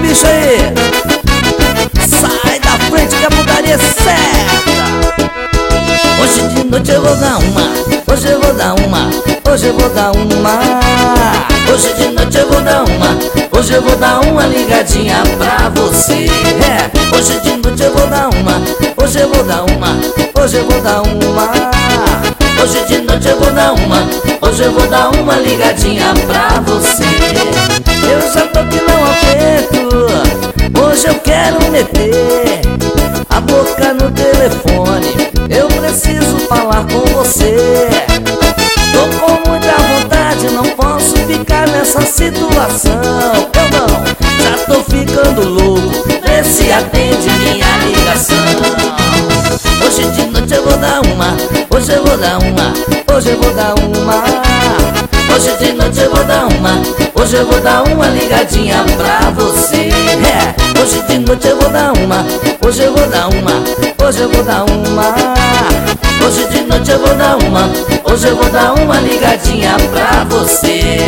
bicho aí. Sai da frente que a putaria é certa. Hoje de noite eu vou dar uma, hoje eu vou dar uma, hoje eu vou dar uma. Hoje de noite eu vou dar uma, hoje eu vou dar uma ligadinha pra você. Hoje de noite eu vou dar uma, hoje eu vou dar uma, hoje eu vou dar uma. Hoje de noite eu vou dar uma, hoje eu vou dar uma ligadinha pra você. Eu já tô que não aguento, hoje eu quero meter a boca no telefone, eu preciso falar com você. Tô com muita vontade, não posso ficar nessa situação. Eu não, já tô ficando louco, vê se atende minha ligação. Hoje de noite eu vou dar uma, hoje eu vou dar uma, hoje eu vou dar uma. Hoje de noite eu vou dar uma, hoje eu vou dar uma ligadinha pra você. Hoje de noite eu vou dar uma, hoje eu vou dar uma, hoje eu vou dar uma. Hoje de noite eu vou dar uma, hoje eu vou dar uma ligadinha pra você.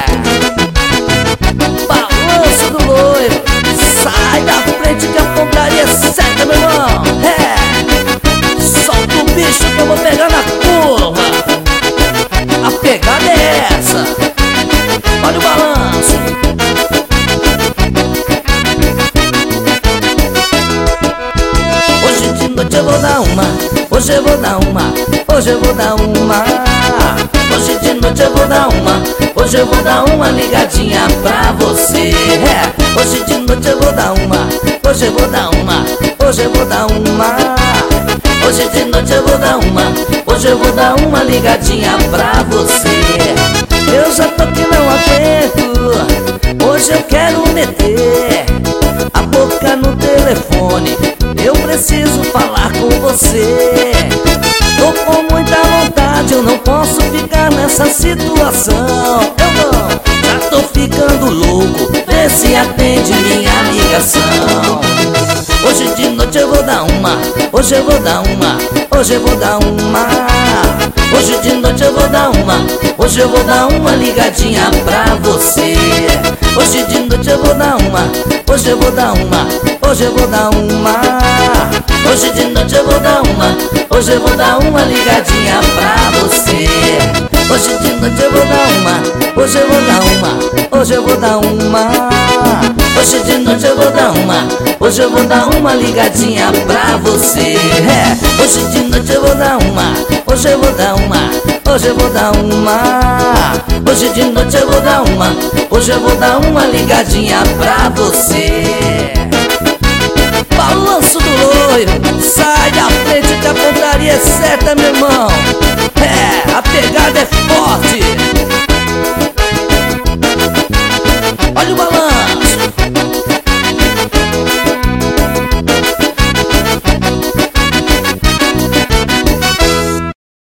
Balanço do loiro, sai da frente que a pontaria é certa, meu irmão. Solta o bicho que eu vou pegar na curva. A pegada é essa. Olha o balanço. Hoje de noite eu vou dar uma, hoje eu vou dar uma, hoje eu vou dar uma. Hoje de noite eu vou dar uma, hoje eu vou dar uma ligadinha pra você. Hoje de noite eu vou dar uma, hoje eu vou dar uma, hoje eu vou dar uma. Hoje de noite eu vou dar uma, hoje eu vou dar uma ligadinha pra você. Eu já tô que não aguento, hoje eu quero meter a boca no telefone, eu preciso falar com você. Tô com muita vontade, eu não posso ficar nessa situação. Eu não, já tô ficando louco, vê se atende minha ligação. Hoje de noite eu vou dar uma, hoje eu vou dar uma, hoje eu vou dar uma. Hoje de noite eu vou dar uma, hoje eu vou dar uma ligadinha pra você. Hoje de noite eu vou dar uma, hoje eu vou dar uma, hoje eu vou dar uma. Hoje de noite eu vou dar uma, hoje eu vou dar uma ligadinha pra você. Hoje de noite eu vou dar uma, hoje eu vou dar uma, hoje eu vou dar uma. Hoje de noite eu vou dar uma, hoje eu vou dar uma ligadinha pra você. Hoje de noite eu vou dar uma, hoje eu vou dar uma, hoje eu vou dar uma. Hoje de noite eu vou dar uma, hoje eu vou dar uma ligadinha pra você. Balanço do loiro, sai da frente que a pontaria é certa, meu irmão.